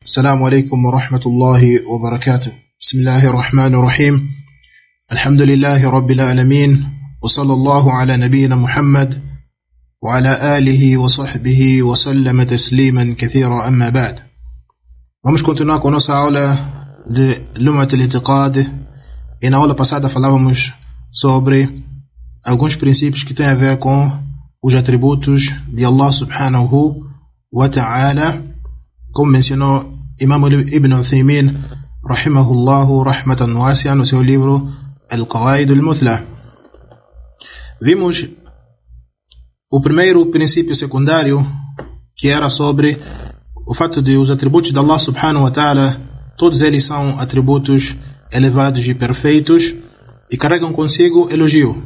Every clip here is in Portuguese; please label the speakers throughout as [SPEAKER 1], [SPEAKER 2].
[SPEAKER 1] السلام عليكم ورحمة الله وبركاته. بسم الله الرحمن الرحيم. الحمد لله رب العالمين، وصلى الله على نبينا محمد وعلى آله وصحبه وسلم تسليما كثيرا. أما بعد. Vamos continuar com a nossa aula de Lumat al-I'tiqad, e na aula passada falávamos sobre alguns princípios que têm a ver com os atributos de Allah subhanahu wa ta'ala, como mencionou Imam Ibn Uthaymin rahimahullahu rahmatan wasi'a no seu livro Al-Qawaid al-Muthla. Vimos o primeiro princípio secundário, que era sobre o fato de os atributos de Allah subhanahu wa ta'ala, todos eles são atributos elevados e perfeitos e carregam consigo elogios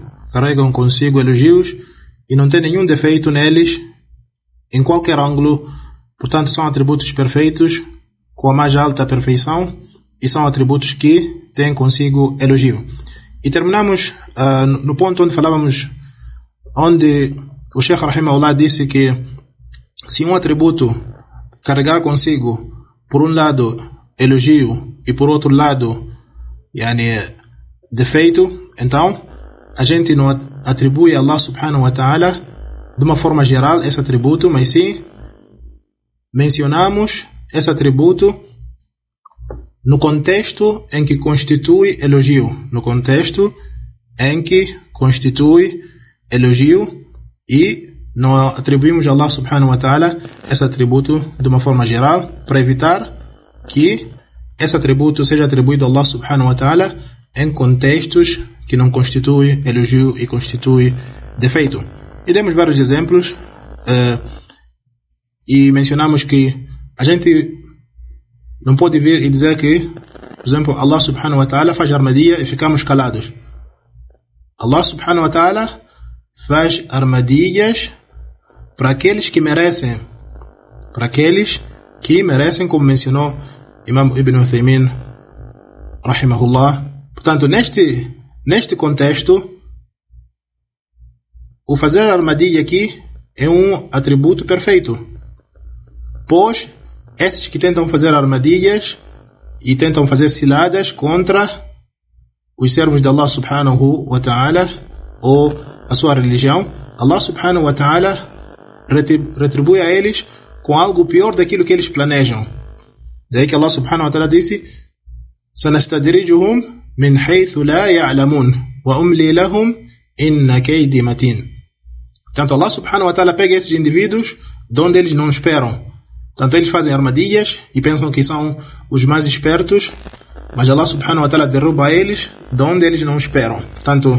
[SPEAKER 1] e não tem nenhum defeito neles em qualquer ângulo. Portanto, são atributos perfeitos com a mais alta perfeição e são atributos que têm consigo elogio. E terminamos no ponto onde falávamos, onde o Sheikh Rahimahullah disse que se um atributo carregar consigo, por um lado, elogio e por outro lado, defeito, então a gente não atribui a Allah subhanahu wa ta'ala de uma forma geral esse atributo, mas sim mencionamos esse atributo no contexto em que constitui elogio. E não atribuímos a Allah subhanahu wa ta'ala esse atributo de uma forma geral, para evitar que esse atributo seja atribuído a Allah subhanahu wa ta'ala em contextos que não constitui elogio e constitui defeito. E demos vários exemplos e mencionamos que a gente não pode vir e dizer que, por exemplo, Allah subhanahu wa ta'ala faz armadilha e ficamos calados. Allah subhanahu wa ta'ala faz armadilhas para aqueles que merecem, como mencionou Imam Ibn Uthaymin rahimahullah. Portanto, neste contexto, o fazer armadilha aqui é um atributo perfeito, pois esses que tentam fazer armadilhas e tentam fazer ciladas contra os servos de Allah subhanahu wa ta'ala ou a sua religião, Allah subhanahu wa ta'ala retribui a eles com algo pior daquilo que eles planejam. Daí que Allah subhanahu wa ta'ala disse: sanastadrijuhum min haythu la ya'lamun wa umli lahum inna kaydi matin. Portanto, Allah subhanahu wa ta'ala pega esses indivíduos de onde eles não esperam. Portanto, eles fazem armadilhas e pensam que são os mais espertos, mas Allah subhanahu wa ta'ala derruba eles de onde eles não esperam. Portanto,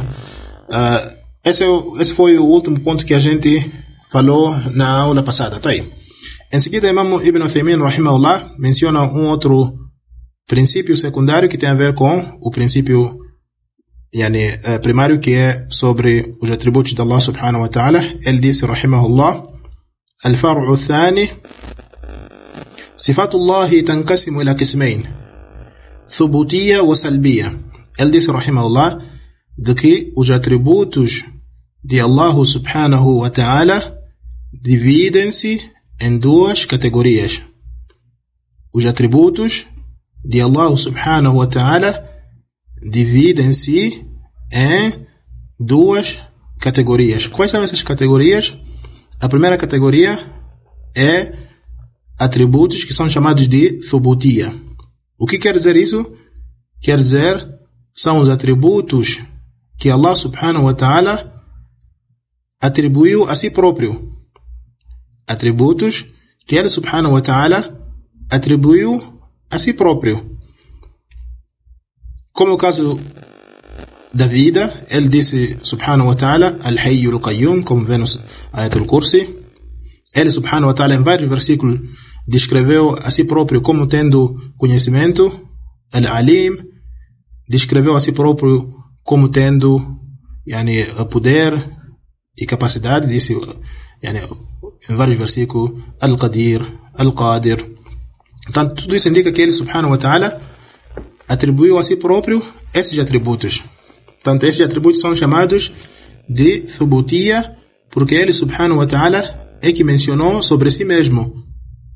[SPEAKER 1] esse foi o último ponto que a gente falou na aula passada. Tá aí. Em seguida, Imam Ibn Uthaymin rahimahullah menciona um outro princípio secundário que tem a ver com o princípio primário, que é sobre os atributos de Allah subhanahu wa ta'ala. Ele disse rahimahullah: al-far'u thani sifatullahi tanqasimu ila qismayn, thubutiyya wa salbiyya. Ele disse rahimahullah de que os atributos de Allah subhanahu wa ta'ala dividem-se em duas categorias. Os atributos de Allah subhanahu wa ta'ala dividem-se em duas categorias. Quais são essas categorias? A primeira categoria é atributos que são chamados de thubutiyya. O que quer dizer isso? Quer dizer, são os atributos que Allah subhanahu wa ta'ala atribuiu a si próprio. Atributos que Ele subhanahu wa ta'ala atribuiu a si próprio. Como o caso da vida, Ele disse subhanahu wa ta'ala al-hayyul qayyum, como vê no Ayatul Kursi. Ele subhanahu wa ta'ala em vários versículos descreveu a si próprio como tendo conhecimento. Al-alim descreveu a si próprio como tendo poder e capacidade, disse em vários versículos al-qadir, al-qadir. Portanto, tudo isso indica que Ele subhanahu wa ta'ala atribuiu a si próprio esses atributos. Portanto, esses atributos são chamados de thubutiyya, porque Ele subhanahu wa ta'ala é que mencionou sobre si mesmo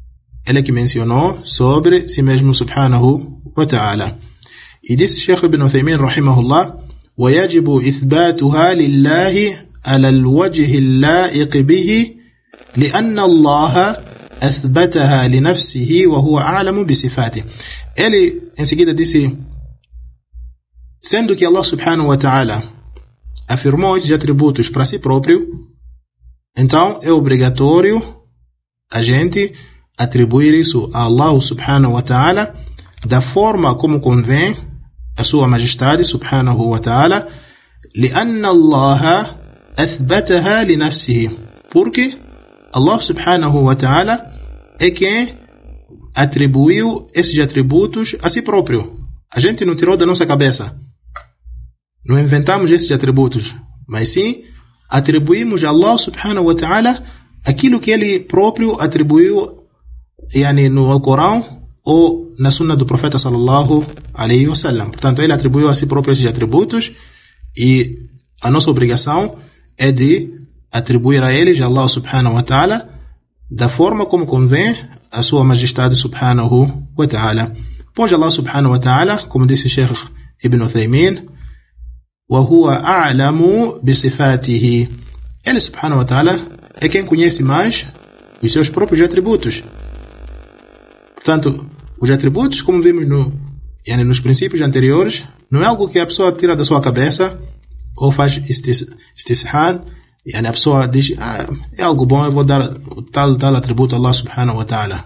[SPEAKER 1] ele que mencionou sobre si mesmo subhanahu wa ta'ala. E disse Sheikh Ibn Uthaymin rahimahullah: وَيَجِبُ إِثْبَاتُهَا لِلَّهِ على الوجه اللائق به لأن الله أثبتها لنفسه وهو أعلم بصفاته. Ele em seguida disse: sendo que Allah subhanahu wa ta'ala afirmou esses atributos para si próprio, então é obrigatório a gente atribuir isso a Allah subhanahu wa ta'ala da forma como convém a sua majestade subhanahu wa ta'ala, لأن الله أثبتها لنفسه, porque Allah subhanahu wa ta'ala é quem atribuiu esses atributos a si próprio. A gente não tirou da nossa cabeça, não inventamos esses atributos, mas sim atribuímos a Allah subhanahu wa ta'ala aquilo que ele próprio atribuiu no Alcorão ou na sunna do profeta sallallahu alaihi wasallam. Portanto, ele atribuiu a si próprio esses atributos e a nossa obrigação é de atribuir a eles, a Allah subhanahu wa ta'ala, da forma como convém a sua majestade subhanahu wa ta'ala. Pois Allah subhanahu wa ta'ala, como disse Sheikh Ibn Uthaymin, وَهُوَ أَعْلَمُ بِصِفَاتِهِ, ele subhanahu wa ta'ala é quem conhece mais os seus próprios atributos. Portanto, os atributos, como vimos nos princípios anteriores, não é algo que a pessoa tira da sua cabeça ou faz istishad. A pessoa diz: é algo bom, eu vou dar o tal atributo a Allah subhanahu wa ta'ala.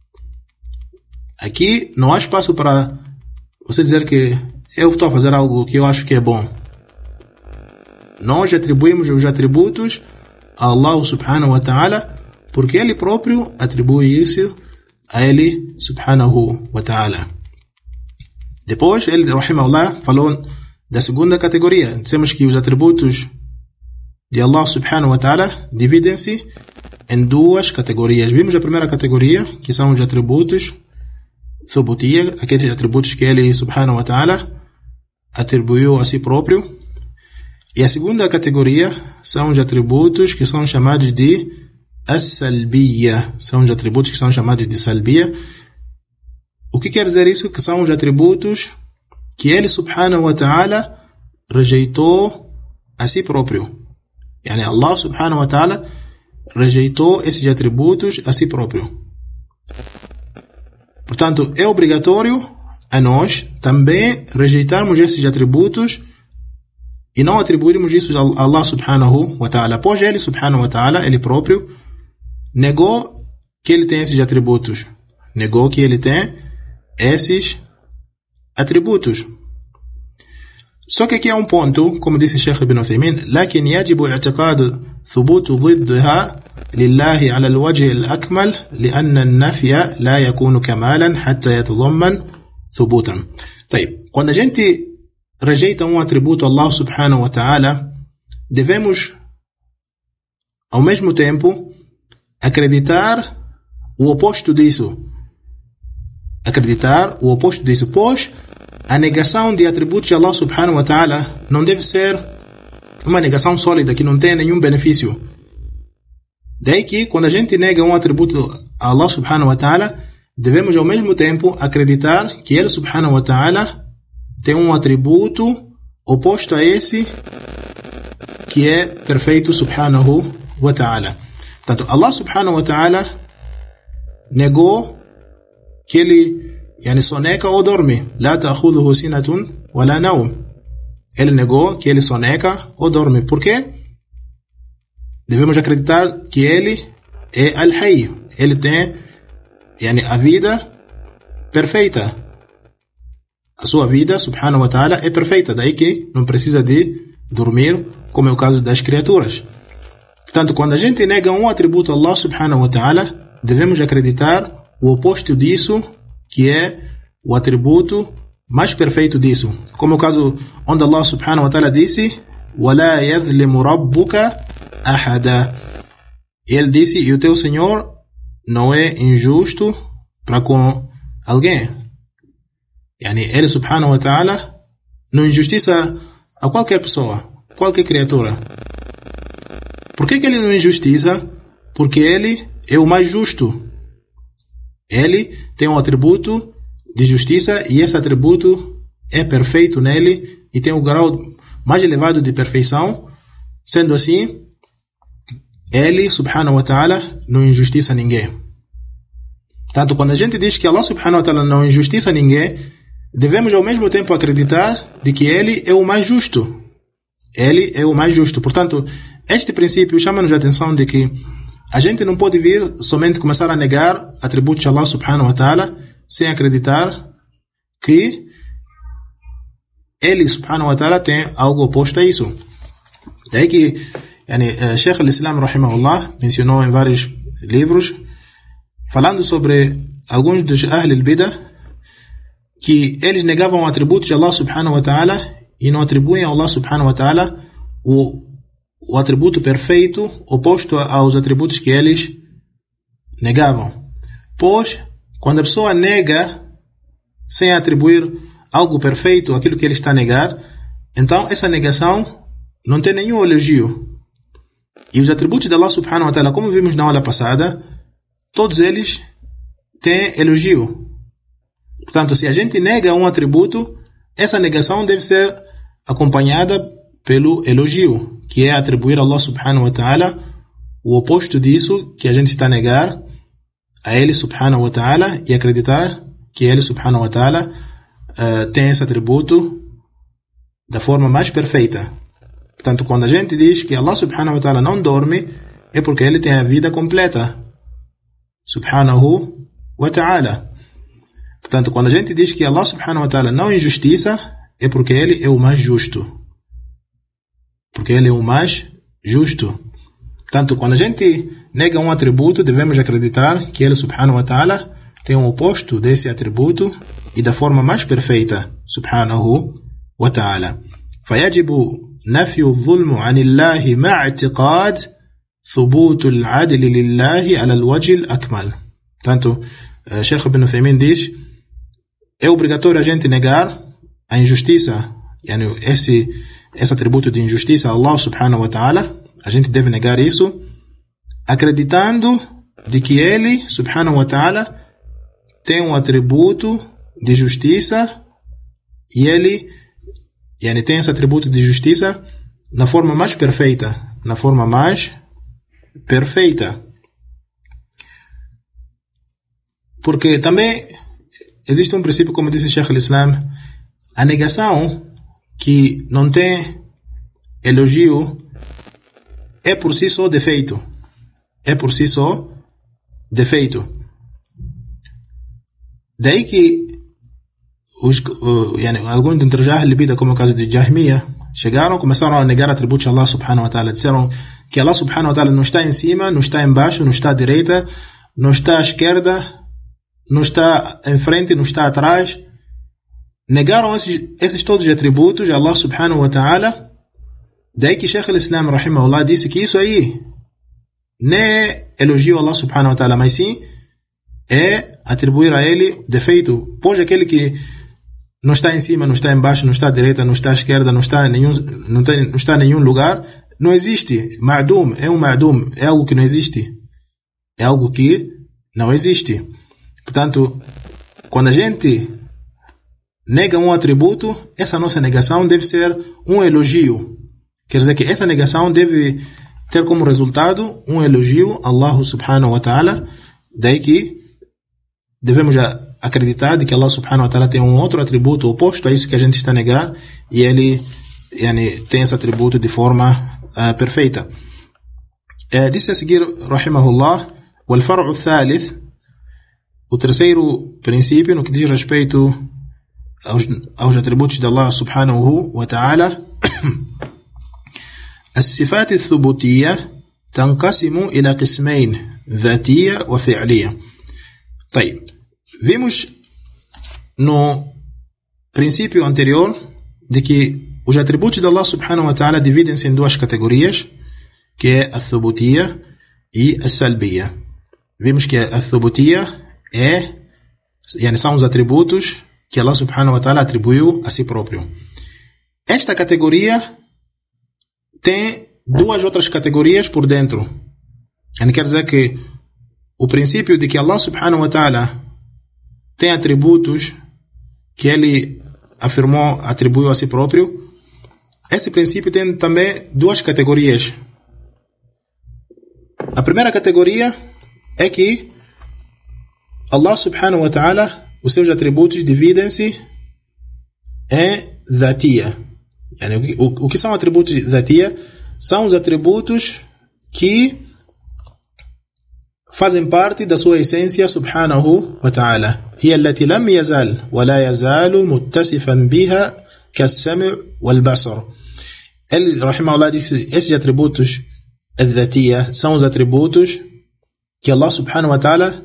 [SPEAKER 1] Aqui não há espaço para você dizer que eu estou a fazer algo que eu acho que é bom. Nós atribuímos os atributos a Allah subhanahu wa ta'ala porque ele próprio atribui isso a ele subhanahu wa ta'ala. Depois ele, rahimahullah, falou da segunda categoria. Dissemos que os atributos de Allah subhanahu wa ta'ala dividem-se em duas categorias. Vimos a primeira categoria, que são os atributos thubutiyya, aqueles atributos que ele subhanahu wa ta'ala atribuiu a si próprio. E a segunda categoria são os atributos que são chamados de as-salbiyya, são os atributos que são chamados de salbiyya. O que quer dizer isso? Que são os atributos que ele subhanahu wa ta'ala rejeitou a si próprio. Allah subhanahu wa ta'ala rejeitou esses atributos a si próprio. Portanto, é obrigatório a nós também rejeitarmos esses atributos e não atribuirmos isso a Allah subhanahu wa ta'ala. Pois ele subhanahu wa ta'ala, ele próprio, negou que ele tem esses atributos. Negou que ele tem esses atributos. Só que aqui há um ponto, como disse Sheikh Ibn Uthaymin: لكن يجب اعتقاد ثبوت ضدها لله على الوجه الأكمل لأن النفي لا يكون كمالا حتى يتضمن ثبوتا. طيب, quando a gente rejeita um atributo a Allah subhanahu wa ta'ala, devemos ao mesmo tempo acreditar o oposto disso. Acreditar o oposto disso, pois a negação de atributos de Allah subhanahu wa ta'ala não deve ser uma negação sólida que não tenha nenhum benefício. Daí que quando a gente nega um atributo a Allah subhanahu wa ta'ala, devemos ao mesmo tempo acreditar que ele subhanahu wa ta'ala tem um atributo oposto a esse que é perfeito subhanahu wa ta'ala. Portanto, Allah subhanahu wa ta'ala negou que ele soneca ou dorme. La ta'khudhuhu sinatun wa la nawm. Ele negou que ele soneca ou dorme. Por quê? Devemos acreditar que ele é al-hayy. Ele tem a vida perfeita. A sua vida, subhanahu wa ta'ala, é perfeita. Daí que não precisa de dormir, como é o caso das criaturas. Portanto, quando a gente nega um atributo a Allah subhanahu wa ta'ala, devemos acreditar o oposto disso, que é o atributo mais perfeito disso. Como é o caso onde Allah subhanahu wa ta'ala disse: وَلَا يَظْلِمُ رَبُّكَ أَحَدًا. Ele disse: e o teu Senhor não é injusto para com alguém. Ele subhanahu wa ta'ala não injustiça a qualquer pessoa, qualquer criatura. Por que ele não injustiça? Porque ele é o mais justo. Ele tem um atributo de justiça e esse atributo é perfeito nele e tem o grau mais elevado de perfeição. Sendo assim, ele, subhanahu wa ta'ala, não injustiça ninguém. Portanto, quando a gente diz que Allah subhanahu wa ta'ala não injustiça ninguém, devemos ao mesmo tempo acreditar de que ele é o mais justo. Ele é o mais justo. Portanto, este princípio chama-nos a atenção de que a gente não pode vir somente começar a negar atributos de Allah subhanahu wa ta'ala sem acreditar que ele subhanahu wa ta'ala tem algo oposto a isso. Daí que Sheikh al-Islam rahimahullah mencionou em vários livros, falando sobre alguns dos Ahl al-Bidah, que eles negavam atributos de Allah subhanahu wa ta'ala e não atribuem a Allah subhanahu wa ta'ala o atributo perfeito oposto aos atributos que eles negavam. Pois, quando a pessoa nega sem atribuir algo perfeito àquilo que ele está a negar, então essa negação não tem nenhum elogio. E os atributos de Allah subhanahu wa ta'ala, como vimos na aula passada, todos eles têm elogio. Portanto, se a gente nega um atributo, essa negação deve ser acompanhada pelo elogio, que é atribuir a Allah subhanahu wa ta'ala o oposto disso que a gente está a negar a ele subhanahu wa ta'ala e acreditar que ele subhanahu wa ta'ala tem esse atributo da forma mais perfeita. Portanto, quando a gente diz que Allah subhanahu wa ta'ala não dorme, é porque ele tem a vida completa, subhanahu wa ta'ala. Portanto, quando a gente diz que Allah subhanahu wa ta'ala não injustiça, é porque ele é o mais justo. Porque ele é o mais justo. Portanto, quando a gente nega um atributo, devemos acreditar que ele subhanahu wa ta'ala tem um oposto desse atributo e da forma mais perfeita, subhanahu wa ta'ala. فيجب نفي الظلم عن الله مع اعتقاد ثبوت العدل لله على الوجه الأكمل. Portanto, Sheikh Ibn Uthaymin diz, é obrigatório a gente negar a injustiça, esse atributo de injustiça a Allah subhanahu wa ta'ala. A gente deve negar isso acreditando de que ele subhanahu wa ta'ala tem um atributo de justiça e ele tem esse atributo de justiça na forma mais perfeita. Na forma mais perfeita. Porque também existe um princípio, como disse Sheikh al-Islam, a negação que não tem elogio é por si só defeito. É por si só defeito. Daí que alguns dentre Jahl al-Bidah, como o caso de Jahmiya, começaram a negar atributos de Allah subhanahu wa ta'ala. Disseram que Allah subhanahu wa ta'ala não está em cima, não está embaixo, não está à direita, não está à esquerda, não está em frente, não está atrás. Negaram esses todos os atributos de Allah subhanahu wa ta'ala. Daí que Sheikh al-Islam rahimahullah disse que isso aí não é elogio a Allah subhanahu wa ta'ala, mas sim é atribuir a ele defeito. Pois aquele que não está em cima, não está embaixo, não está à direita, não está à esquerda, não está em nenhum lugar, não existe. Ma'dum, é um ma'dum, é algo que não existe. É algo que não existe. Portanto, quando a gente nega um atributo, essa nossa negação deve ser um elogio. Quer dizer que essa negação deve ter como resultado um elogio a Allah subhanahu wa ta'ala. Daí que devemos acreditar de que Allah subhanahu wa ta'ala tem um outro atributo oposto a isso que a gente está a negar, e ele tem esse atributo de forma perfeita. Disse a seguir, rahimahullah, والفرع الثالث, o terceiro princípio no que diz respeito aos atributos de Allah subhanahu wa ta'ala, الصفات الثبوتية تنقسم إلى قسمين ذاتية وفعلية. طيب, vimos no princípio anterior de que os atributos de Allah subhanahu wa ta'ala dividem-se em duas categorias, que é a thubutiyya e a salbiyya. Vimos que a thubutiyya são os atributos que Allah subhanahu wa ta'ala atribuiu a si próprio. Esta categoria tem duas outras categorias por dentro. Quer dizer que o princípio de que Allah subhanahu wa ta'ala tem atributos que ele atribuiu a si próprio, esse princípio tem também duas categorias. A primeira categoria é que Allah subhanahu wa ta'ala, os seus atributos dividem-se em dhatiya. O que são atributos dhatiya? São os atributos que fazem parte da sua essência subhanahu wa ta'ala. هي التي لم يزال ولا يزال متصفا بها كالسمع والبصر. Ele, rahimahullah, disse, esses atributos dhatiya são os atributos que Allah subhanahu wa ta'ala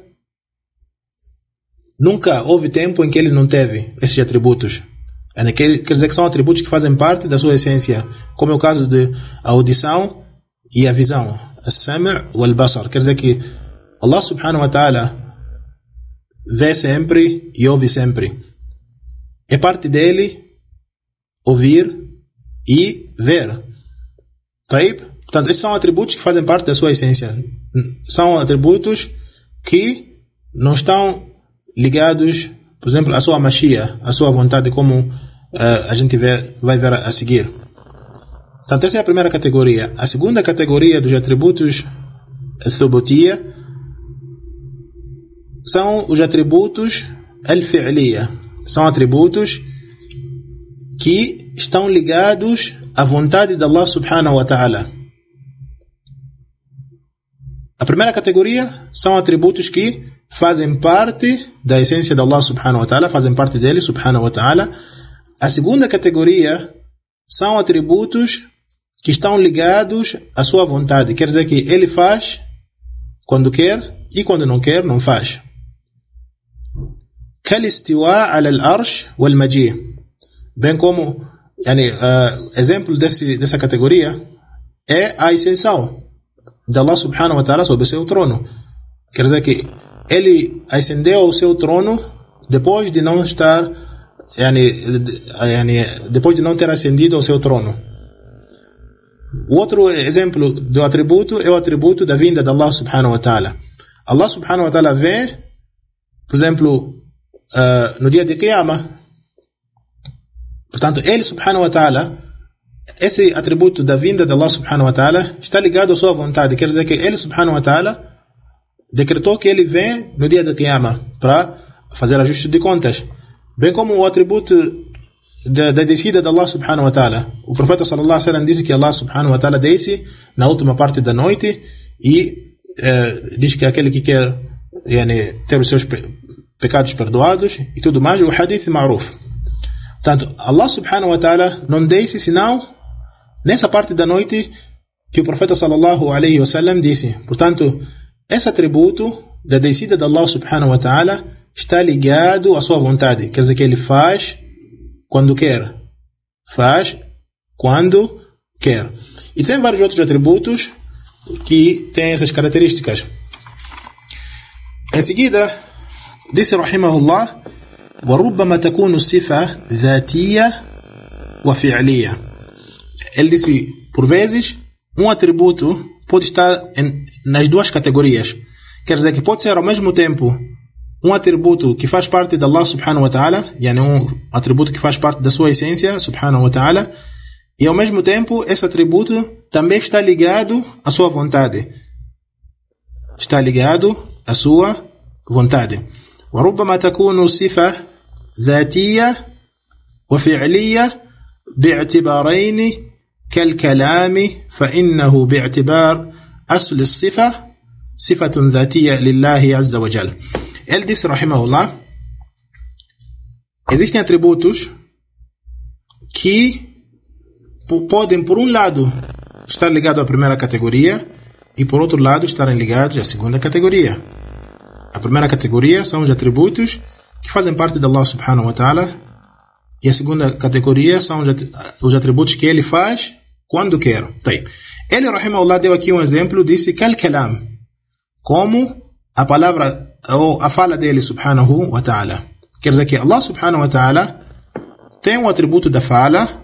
[SPEAKER 1] nunca houve tempo em que ele não teve esses atributos. Quer dizer que são atributos que fazem parte da sua essência, como é o caso de a audição e a visão, as-sam' wal-basar. Quer dizer que Allah subhanahu wa ta'ala vê sempre e ouve sempre. É parte dele ouvir e ver. Taib? Portanto, esses são atributos que fazem parte da sua essência. São atributos que não estão ligados, por exemplo, à sua mashia, à sua vontade, como a gente vai ver a seguir. Portanto, essa é a primeira categoria. A segunda categoria dos atributos thubutiyya são os atributos al-fi'liya. São atributos que estão ligados à vontade de Allah subhanahu wa ta'ala. A primeira categoria são atributos que fazem parte da essência de Allah subhanahu wa ta'ala, fazem parte dele subhanahu wa ta'ala. A segunda categoria são atributos que estão ligados à sua vontade. Quer dizer que ele faz quando quer e quando não quer, não faz. كالاستواء على العرش والمجيء. Bem como, exemplo dessa categoria é a ascensão de Allah subhanahu wa ta'ala sobre o seu trono. Quer dizer que ele ascendeu ao seu trono depois de não estar, depois de não ter ascendido ao seu trono. O outro exemplo do atributo é o atributo da vinda de Allah subhanahu wa ta'ala. Allah subhanahu wa ta'ala vem, por exemplo, no dia de Qiyamah. Portanto, ele subhanahu wa ta'ala, esse atributo da vinda de Allah subhanahu wa ta'ala está ligado à sua vontade. Quer dizer que ele subhanahu wa ta'ala decretou que ele vem no dia de Qiyamah para fazer ajuste de contas. Bem como o atributo da descida de Allah subhanahu wa ta'ala. O profeta sallallahu alaihi wasallam disse que Allah subhanahu wa ta'ala desce na última parte da noite e diz que aquele que quer ter os seus pecados perdoados e tudo mais, o hadith ma'ruf. Portanto, Allah subhanahu wa ta'ala não desce senão nessa parte da noite que o profeta sallallahu alaihi wasallam disse. Portanto, esse atributo da descida de Allah subhanahu wa ta'ala está ligado à sua vontade. Quer dizer que ele faz quando quer. Faz quando quer. E tem vários outros atributos que têm essas características. Em seguida, disse rahimahullah: وَرُبَّمَا تَكُونُ الصِّفَةُ ذَاتِيَّةٌ وَفِعْلِيَّةٌ. Ele disse, por vezes, um atributo pode estar nas duas categorias. Quer dizer que pode ser ao mesmo tempo um atributo que faz parte de Allah subhanahu wa ta'ala, um atributo que faz parte da sua essência subhanahu wa ta'ala, e ao mesmo tempo esse atributo também está ligado à sua vontade. Está ligado à sua vontade. وربما تكون صفة ذاتية وفعلية باعتبارين كالكلام فإنه باعتبار أصل الصفة صفة ذاتية لله عز وجل. Ele disse, rahimahullah, existem atributos que podem, por um lado, estar ligados à primeira categoria e, por outro lado, estarem ligados à segunda categoria. A primeira categoria são os atributos que fazem parte de Allah subhanahu wa ta'ala, e a segunda categoria são os atributos que ele faz quando quer. Ele, rahimahullah, deu aqui um exemplo, disse kal-kalam, como a palavra ou a fala dele subhanahu wa ta'ala. Quer dizer que Allah subhanahu wa ta'ala tem um atributo da fala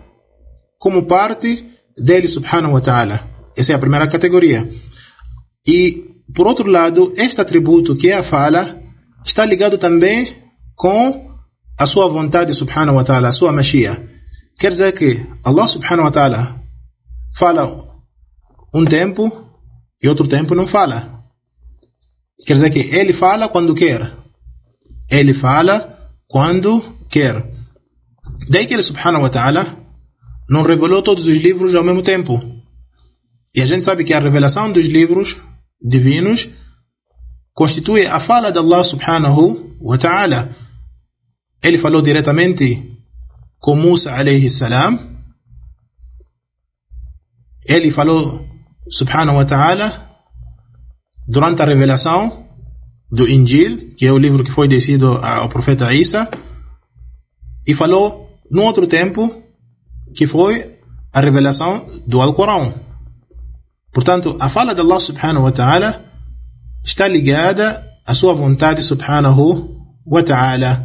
[SPEAKER 1] como parte dele subhanahu wa ta'ala. Essa é a primeira categoria. E por outro lado, este atributo que é a fala está ligado também com a sua vontade subhanahu wa ta'ala, a sua Mashiach. Quer dizer que Allah subhanahu wa ta'ala fala um tempo e outro tempo não fala. Quer dizer que ele fala quando quer. Ele fala quando quer. Daí que ele subhanahu wa ta'ala não revelou todos os livros ao mesmo tempo. E a gente sabe que a revelação dos livros divinos constitui a fala de Allah subhanahu wa ta'ala. Ele falou diretamente com Musa alayhi salam. Ele falou subhanahu wa ta'ala durante a revelação do Injil, que é o livro que foi descido ao profeta Isa, e falou no outro tempo que foi a revelação do Alcorão. Portanto, a fala de Allah subhanahu wa ta'ala está ligada à sua vontade subhanahu wa ta'ala.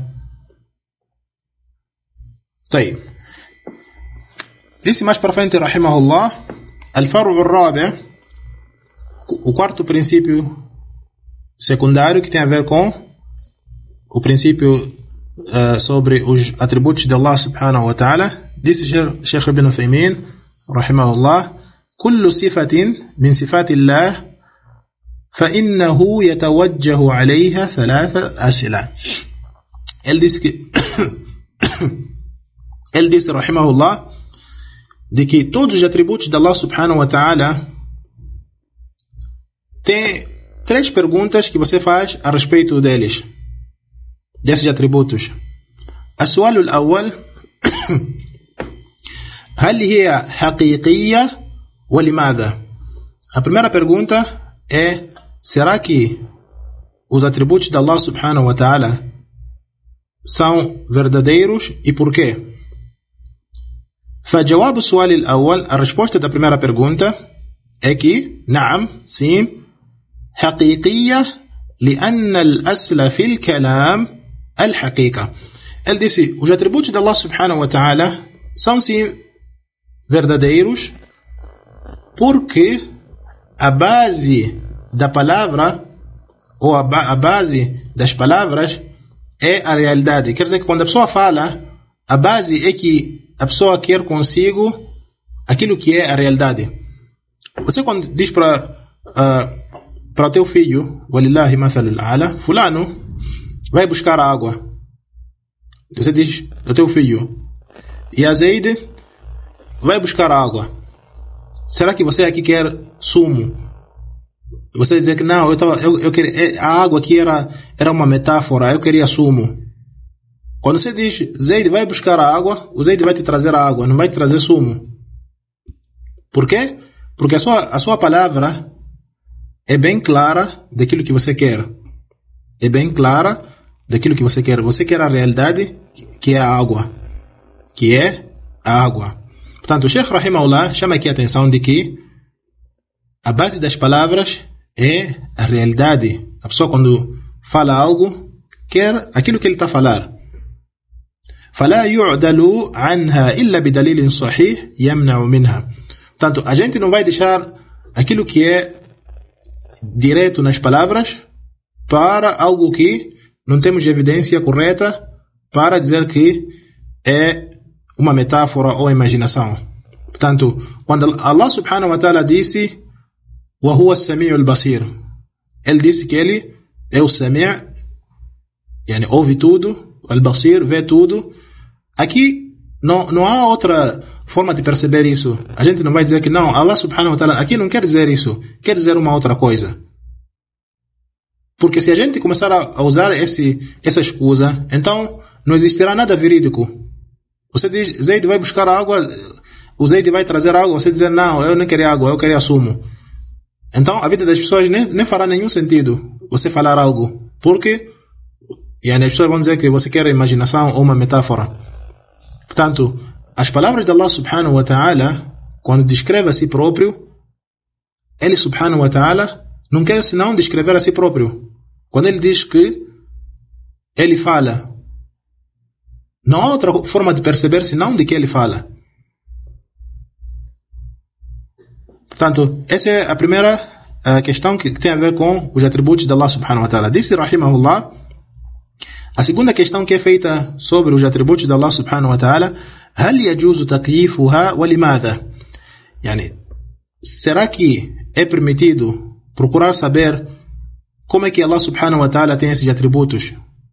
[SPEAKER 1] طيب. Disse mais para frente, rahimahullah, al-faru' al-rabi', o quarto princípio secundário que tem a ver com o princípio sobre os atributos de Allah subhanahu wa ta'ala. Disse Sheikh Ibn Uthaymin, rahimahullah, كل صفة من صفات الله فإنه يتوجه عليها ثلاثة أسئلة. Ele disse, rahimahullah, de que todos os atributos de Allah subhanahu wa ta'ala tem 3 perguntas que você faz a respeito deles, desses atributos. السؤال الأول هل هي حقيقية ولماذا؟ A primeira pergunta é: será que os atributos de Allah subhanahu wa ta'ala são verdadeiros e por quê? فجواب السؤال الأول, a resposta da primeira pergunta é que نعم, sim, حقيقية لأن الأصل في الكلام الحقيقة. Ele disse, os atributos de Allah subhanahu wa ta'ala são sim verdadeiros porque a base da palavra ou a base das palavras é a realidade. Quer dizer que quando a pessoa fala, a base é que a pessoa quer consigo aquilo que é a realidade. Você quando diz para o teu filho, walillahi mathalul a'la, fulano, vai buscar água. Você diz ao teu filho, ya Zaid, vai buscar água. Será que você aqui quer sumo? Você dizer que não, eu queria, a água aqui era uma metáfora, eu queria sumo. Quando você diz, Zaid vai buscar a água, o Zaid vai te trazer a água, não vai te trazer sumo. Por quê? Porque a sua palavra é bem clara daquilo que você quer. É bem clara daquilo que você quer. Você quer a realidade, que é a água. Que é a água. Portanto, o Sheikh Rahimahullah chama aqui a atenção de que a base das palavras é a realidade. A pessoa quando fala algo, quer aquilo que ele está a falar. فَلَا يُعْدَلُ عَنْهَا إِلَّا بِدَلِيلٍ صَحِيحٍ يَمْنَعُ مِنْهَا. Portanto, a gente não vai deixar aquilo que é direto nas palavras para algo que não temos evidência correta para dizer que é uma metáfora ou imaginação. Portanto, quando Allah subhanahu wa ta'ala disse وَهُوَ السَّمِيعُ الْبَصِيرُ, ele disse que ele é o Sami', yani ouve tudo, al-Basir, vê tudo. Aqui não há outra forma de perceber isso. A gente não vai dizer que não, Allah subhanahu wa ta'ala aqui não quer dizer isso, quer dizer uma outra coisa. Porque se a gente começar a usar essa excusa, então não existirá nada verídico. Você diz, Zaid vai buscar água, o Zaid vai trazer água, você dizer, não, eu não queria água, eu queria sumo. Então a vida das pessoas nem fará nenhum sentido você falar algo. Porque as pessoas vão dizer que você quer imaginação ou uma metáfora. Portanto, as palavras de Allah subhanahu wa ta'ala, quando descreve a si próprio, ele subhanahu wa ta'ala não quer senão descrever a si próprio. Quando ele diz que ele fala, não há outra forma de perceber senão de que ele fala. Portanto, essa é a primeira a questão que tem a ver com os atributos de Allah subhanahu wa ta'ala. Disse rahimahullah, a segunda questão que é feita sobre os atributos de Allah subhanahu wa ta'ala: هل يجوز تكييفها ولماذا؟ يعني, será que é permitido procurar saber como é que Allah subhanahu wa ta'ala tem esses atributos?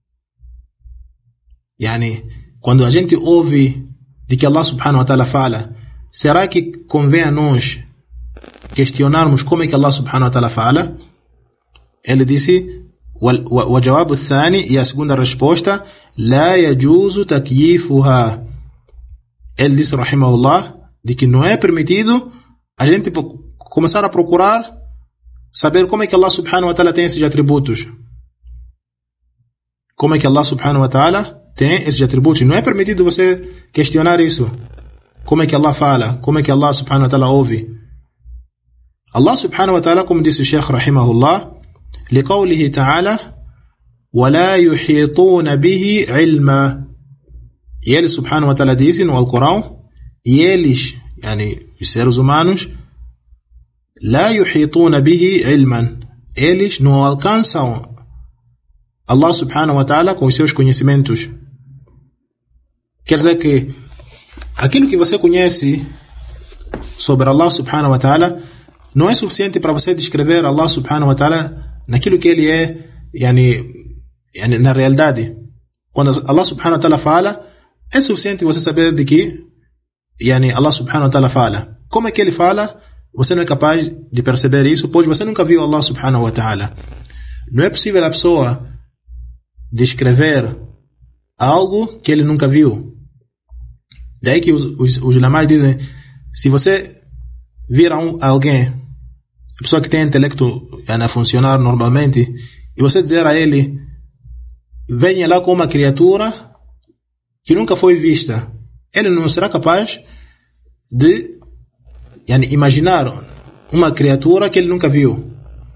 [SPEAKER 1] Yani, quando a gente ouve de que Allah subhanahu wa ta'ala fala, será que convém a nós questionarmos como é que Allah subhanahu wa ta'ala fala? Ele disse, وجواب الثاني, e a segunda resposta, لا يجوز تكييفها. Ele disse, rahimahullah, de que não é permitido a gente começar a procurar saber como é que Allah subhanahu wa ta'ala tem esses atributos. Como é que Allah subhanahu wa ta'ala tem esses atributos. Não é permitido você questionar isso. Como é que Allah fala? Como é que Allah subhanahu wa ta'ala ouve? Allah subhanahu wa ta'ala, como disse o Sheikh rahimahullah, لقوله تعالى ولا يحيطون به علما. E ele subhanahu wa ta'ala disse no Alcorão, e eles, yani, os seres humanos, لا يحيطون به علما, eles não alcançam Allah subhanahu wa ta'ala com os seus conhecimentos. Quer dizer que aquilo que você conhece sobre Allah subhanahu wa ta'ala não é suficiente para você descrever Allah subhanahu wa ta'ala naquilo que ele é, yani, na realidade. Quando Allah subhanahu wa ta'ala fala, é suficiente você saber de que, yani, Allah subhanahu wa ta'ala fala. Como é que ele fala? Você não é capaz de perceber isso, pois você nunca viu Allah subhanahu wa ta'ala. Não é possível a pessoa descrever algo que ele nunca viu. Daí que os ulamás dizem, se você vir alguém, a pessoa que tem intelecto a funcionar normalmente, e você dizer a ele, venha lá com uma criatura que nunca foi vista, ele não será capaz de imaginar uma criatura que ele nunca viu.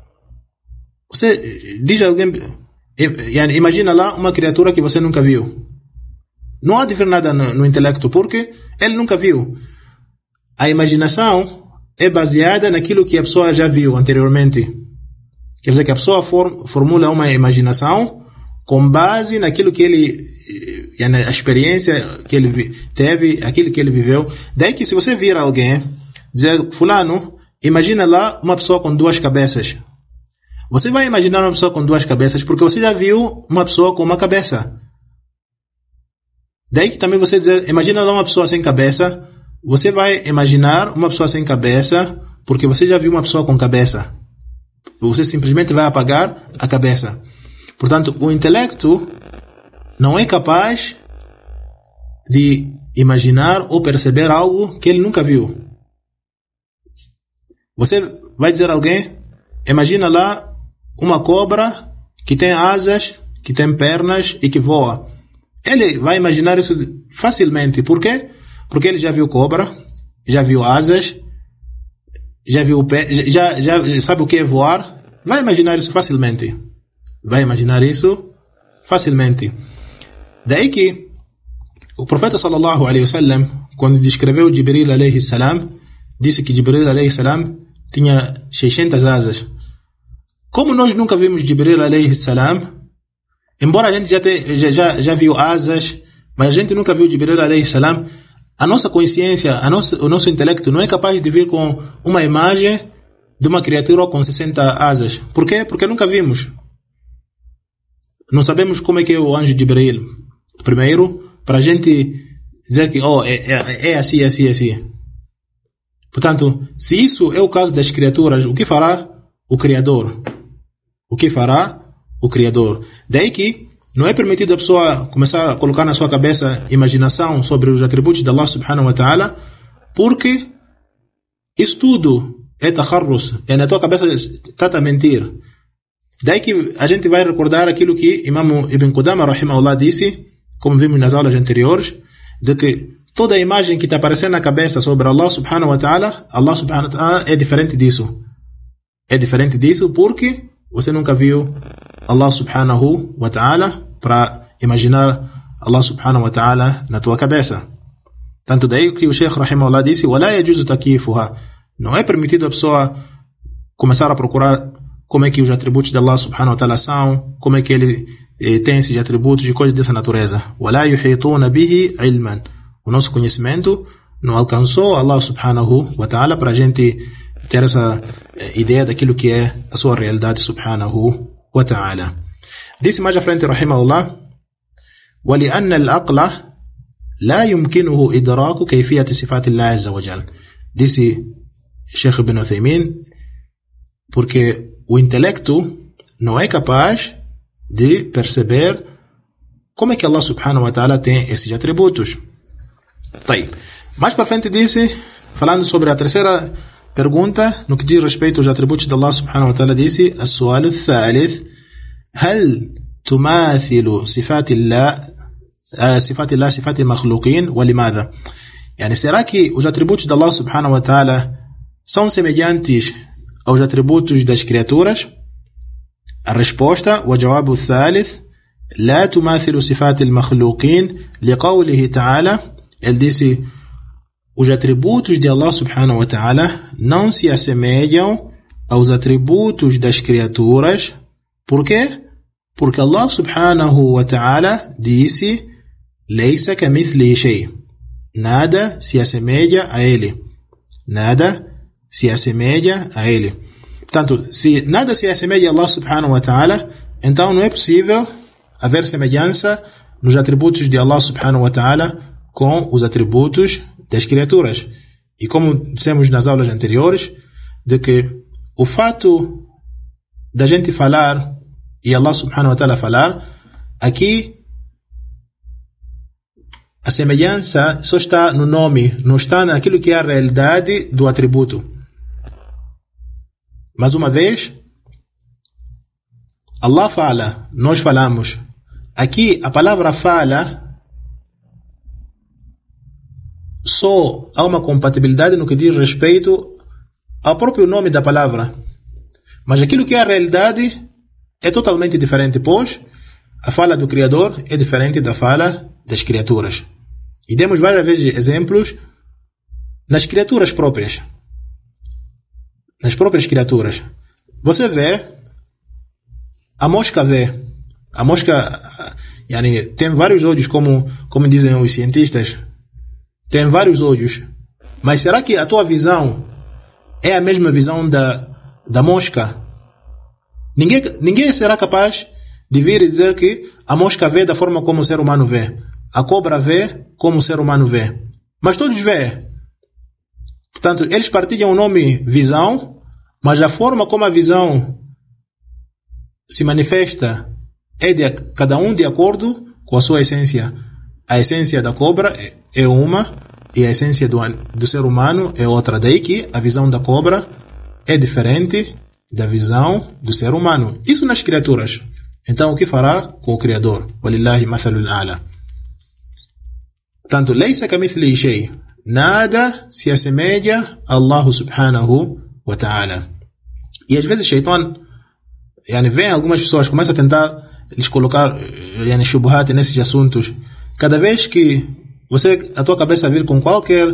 [SPEAKER 1] Você diz a alguém, imagina lá uma criatura que você nunca viu. Não há de ver nada no intelecto, porque ele nunca viu. A imaginação é baseada naquilo que a pessoa já viu anteriormente. Quer dizer que a pessoa formula uma imaginação com base naquilo que ele, a experiência que ele teve, aquilo que ele viveu. Daí que se você vir alguém dizer, fulano, imagina lá uma pessoa com duas cabeças. Você vai imaginar uma pessoa com duas cabeças porque você já viu uma pessoa com uma cabeça. Daí que também você dizer, imagina lá uma pessoa sem cabeça, você vai imaginar uma pessoa sem cabeça porque você já viu uma pessoa com cabeça. Você simplesmente vai apagar a cabeça. Portanto, o intelecto não é capaz de imaginar ou perceber algo que ele nunca viu. Você vai dizer a alguém, imagina lá uma cobra que tem asas, que tem pernas e que voa. Ele vai imaginar isso facilmente. Por quê? Porque ele já viu cobra, já viu asas, já viu pé, já sabe o que é voar. Vai imaginar isso facilmente. Vai imaginar isso facilmente. Daí que o profeta sallallahu alaihi wasallam, quando descreveu Jibril alaihi salam, disse que Jibril alaihi salam tinha 600 asas. Como nós nunca vimos Jibril alaihi salam, embora a gente já viu asas, mas a gente nunca viu Jibril alaihi salam, a nossa consciência, o nosso intelecto não é capaz de vir com uma imagem de uma criatura com 60 asas. Por quê? Porque nunca vimos. Não sabemos como é que é o anjo Jibril. Primeiro, para a gente dizer que é assim, assim, assim. Portanto, se isso é o caso das criaturas, o que fará o Criador? O que fará o Criador? Daí que não é permitido a pessoa começar a colocar na sua cabeça imaginação sobre os atributos de Allah subhanahu wa ta'ala, porque isso tudo é takharrus, na tua cabeça está a mentir. Daí que a gente vai recordar aquilo que Imam Ibn Qudama rahimahullah disse, como vimos nas aulas anteriores, de que toda a imagem que está aparecendo na cabeça sobre Allah subhanahu wa ta'ala é diferente disso. É diferente disso porque você nunca viu Allah subhanahu wa ta'ala para imaginar Allah subhanahu wa ta'ala na tua cabeça. Tanto daí que o Sheikh rahimahullah disse, وَلَا يَجُوزُ تَكِيفُهَا, não é permitido a pessoa começar a procurar como é que os atributos de Allah subhanahu wa ta'ala são, como é que ele tem esses atributos e coisas dessa natureza. وَلَا يُحِيطُونَ بِهِ عِلْمًا. O nosso conhecimento não alcançou Allah subhanahu wa ta'ala para a gente ter essa ideia daquilo que é a sua realidade subhanahu wa ta'ala. Disse mais à frente, rahimahullah, وَلِأَنَّ الْأَقْلَ لَا يُمْكِنُهُ إِدْرَاكُ كَيْفِيَّةِ صِفَاتِ اللَّهِ عَزَّ وَجَلَّ. Disse Sheikh Ibn Uthaymin, porque o intelecto não é capaz de perceber como é que Allah subhanahu wa ta'ala tem esses atributos. طيب. Mais para frente disse, falando sobre a terceira pergunta, no que diz respeito aos atributos de Allah subhanahu wa ta'ala, disse السؤال الثالث هل تماثل صفات الله صفات المخلوقين ولماذا؟ يعني será que os atributos de Allah subhanahu wa ta'ala são semelhantes aos atributos das criaturas? A resposta, والجواب الثالث لا تماثل صفات المخلوقين لقوله تعالى. Ele disse, os atributos de Allah subhanahu wa ta'ala não se assemelham aos atributos das criaturas. Por quê? Porque Allah subhanahu wa ta'ala disse, ليس كمثله شيء. Nada se assemelha a ele. Nada se assemelha a ele. Portanto, se nada se assemelha a Allah subhanahu wa ta'ala, então não é possível haver semelhança nos atributos de Allah subhanahu wa ta'ala com os atributos das criaturas. E como dissemos nas aulas anteriores, de que o fato da gente falar e Allah subhanahu wa ta'ala falar, aqui a semelhança só está no nome, não está naquilo que é a realidade do atributo. Mais uma vez, Allah fala, nós falamos. Aqui a palavra fala, só há uma compatibilidade no que diz respeito ao próprio nome da palavra. Mas aquilo que é a realidade é totalmente diferente, pois a fala do Criador é diferente da fala das criaturas. E demos várias vezes exemplos nas criaturas próprias. Nas próprias criaturas. Você vê, a mosca vê. A mosca tem vários olhos, como dizem os cientistas. Tem vários olhos. Mas será que a tua visão é a mesma visão da mosca? Ninguém será capaz de vir e dizer que a mosca vê da forma como o ser humano vê. A cobra vê como o ser humano vê. Mas todos vê. Portanto, eles partilham o nome visão, mas a forma como a visão se manifesta é de cada um de acordo com a sua essência. A essência da cobra é uma e a essência do ser humano é outra. Daí que a visão da cobra é diferente da visão do ser humano. Isso nas criaturas. Então, o que fará com o Criador? وَلِلَّهِ مَثَلُ الْأَعْلَى. Portanto, لَيْسَ كَمِثْلِهِ شَيْءٍ. Nada se assemelha a Allah subhanahu wa ta'ala. E às vezes, Shaitan, vem algumas pessoas, começam a tentar lhes colocar shubuhat nesses assuntos. Cada vez que a tua cabeça vir com qualquer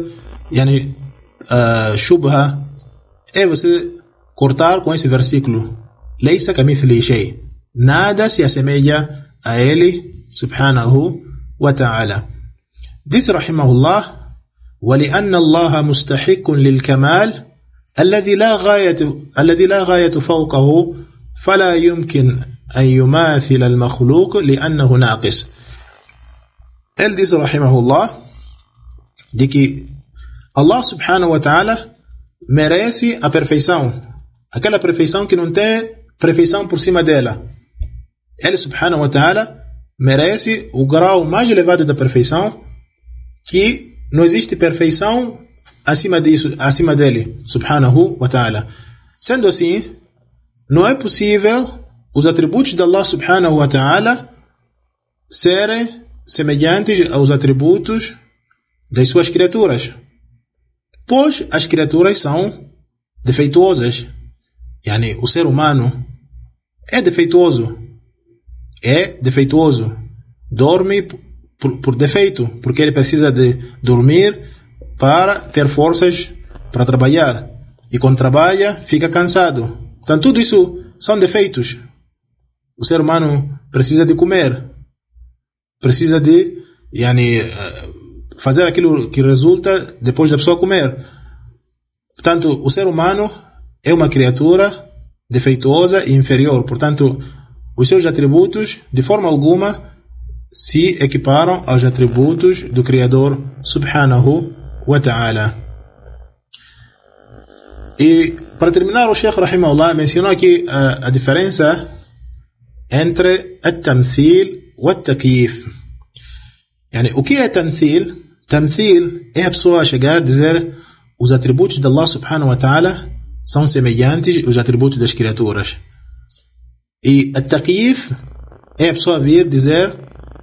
[SPEAKER 1] shubha, é você cortar com esse versículo. لَيْسَ كَمِثْلِهِ شَيْءٍ. Nada se assemelha a ele subhanahu wa ta'ala. Disse rahimahullah, وَلِأَنَّ اللَّهَ مُسْتَحِقٌ لِلْكَمَالِ الذي لا غاية فوقه فلا يمكن أن يماثل المخلوق لأنه ناقص. Ele diz rahimahullah de que Allah subhanahu wa ta'ala merece a perfeição, aquela perfeição que não tem perfeição por cima dela. Ele subhanahu wa ta'ala merece o grau mais elevado da perfeição, que não existe perfeição acima dele, subhanahu wa ta'ala. Sendo assim, não é possível os atributos de Allah subhanahu wa ta'ala serem semelhantes aos atributos das suas criaturas, pois as criaturas são defeituosas. O ser humano é defeituoso, dorme por defeito, porque ele precisa de dormir para ter forças para trabalhar. e quando trabalha fica cansado. Então tudo isso são defeitos. O ser humano precisa de comer, precisa de fazer aquilo que resulta depois da pessoa comer. Portanto, o ser humano é uma criatura defeituosa e inferior. Portanto, os seus atributos, de forma alguma, se equiparam aos atributos do Criador Subhanahu wa Ta'ala. E, para terminar, o Sheikh Rahimahullah mencionou aqui a diferença entre التمثيل والتكييف. O que é tamthil? Tamthil é a pessoa chegar a dizer os atributos de Allah Subhanahu wa Ta'ala são semelhantes aos atributos das criaturas. E التكييف é a pessoa vir dizer,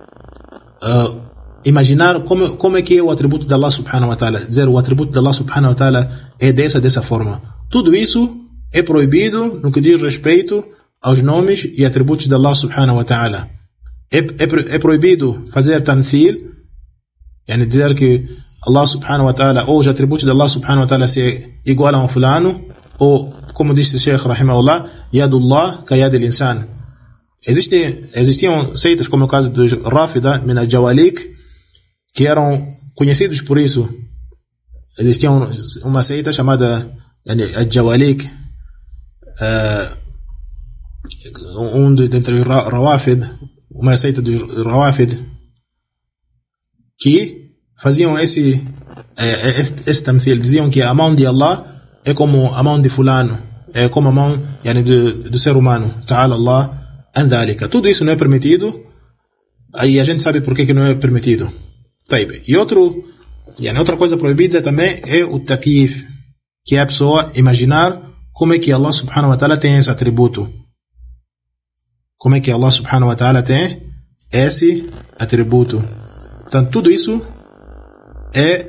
[SPEAKER 1] imaginar como é que é o atributo de Allah Subhanahu wa Ta'ala, dizer o atributo de Allah Subhanahu wa Ta'ala é dessa forma. Tudo isso é proibido no que diz respeito aos nomes e atributos de Allah Subhanahu wa Ta'ala. É proibido fazer tamthil, dizer que Allah Subhanahu wa Ta'ala, ou os atributos de Allah Subhanahu wa Ta'ala se igualam a fulano, ou, como disse o Sheikh Rahimahullah, Yadullah ka yad al-insan. Existiam seitas, como é o caso dos Rafida, min al-Jawalik, que eram conhecidos por isso. Existia uma seita chamada al-Jawalik, dentre os Rawafid, uma seita dos Rawafid, que faziam esse tamthil, diziam que a mão de Allah é como a mão de fulano, é como a mão do ser humano. Ta'ala Allah an dhalika. Tudo isso não é permitido, aí a gente sabe por que não é permitido. E outra coisa proibida também é o takyif, que é a pessoa imaginar como é que Allah Subhanahu wa Ta'ala tem esse atributo. Como é que Allah Subhanahu wa Ta'ala tem esse atributo. Portanto, tudo isso é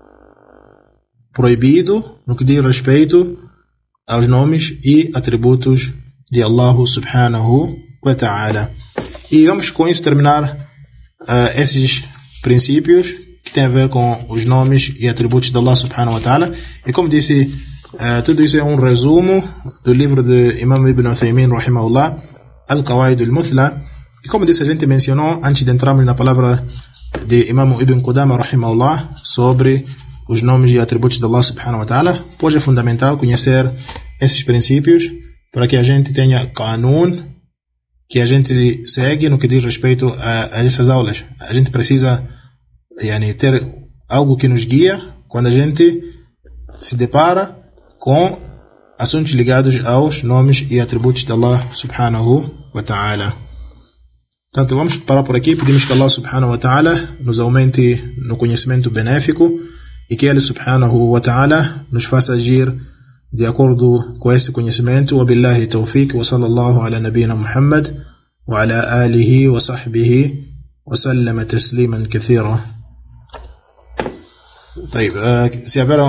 [SPEAKER 1] proibido no que diz respeito aos nomes e atributos de Allah Subhanahu wa Ta'ala. E vamos com isso terminar esses princípios que têm a ver com os nomes e atributos de Allah Subhanahu wa Ta'ala. E como disse, tudo isso é um resumo do livro de Imam Ibn Uthaymin Rahimahullah, Al-Qawaid al-Muthla. E como disse, a gente mencionou, antes de entrarmos na palavra de Imam Ibn Qudama Rahimahullah, sobre os nomes e atributos de Allah Subhanahu wa Ta'ala, pois é fundamental conhecer esses princípios para que a gente tenha qanun, que a gente segue no que diz respeito a essas aulas. A gente precisa ter algo que nos guia quando a gente se depara com assuntos ligados aos nomes e atributos de Allah Subhanahu wa Ta'ala. Portanto, vamos parar por aqui. Pedimos que Allah Subhanahu wa Ta'ala nos aumente no conhecimento benéfico e que Ele Subhanahu wa Ta'ala nos faça agir de acordo com esse conhecimento. Wa billahi tawfiq wa sallallahu ala nabina Muhammad wa ala alihi wa sahbihi wa sallama tasliman kathira. Se haver